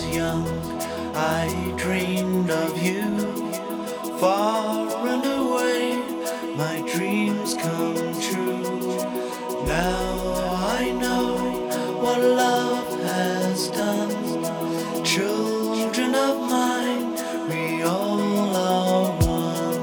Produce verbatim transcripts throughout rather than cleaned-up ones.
young, I dreamed of you. Far and away, my dreams come true. Now I know what love has done. Children of mine, we all are one.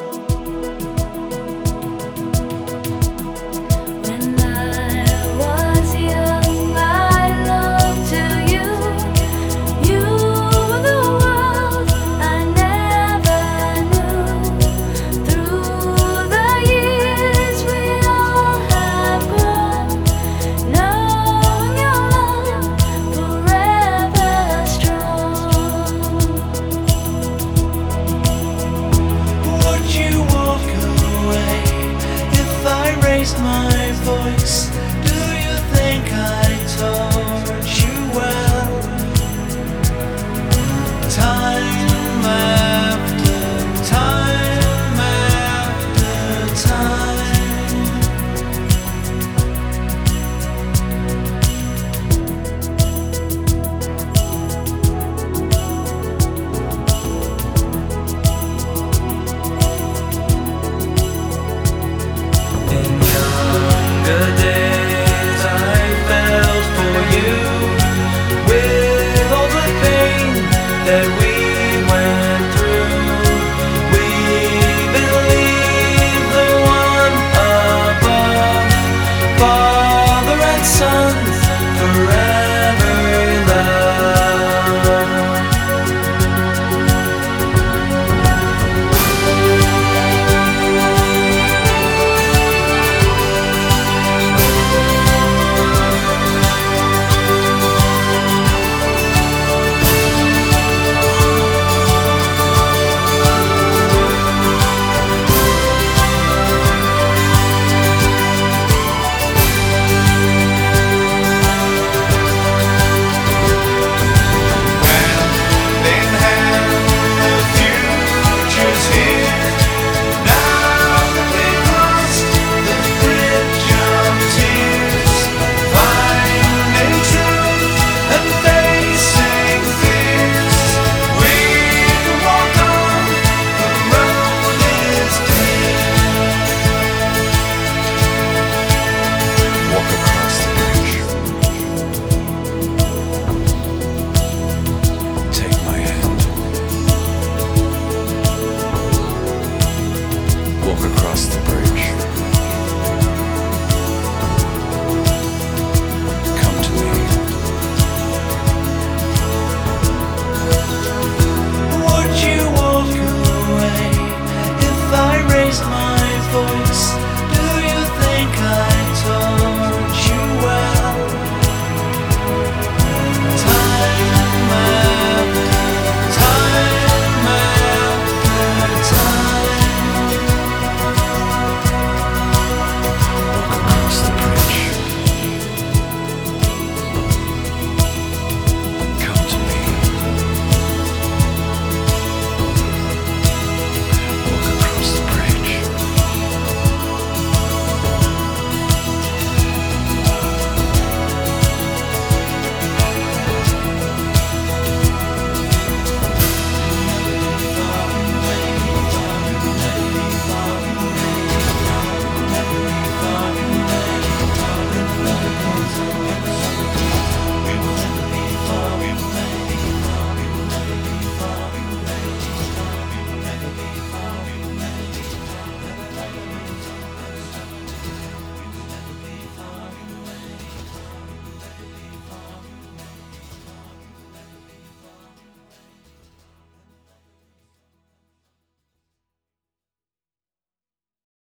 When I was young, I looked to you. You were the world I never knew. Through the years, we all have grown, knowing your love forever strong. Would you walk away if I raised my voice? Do you think I taught you well? Time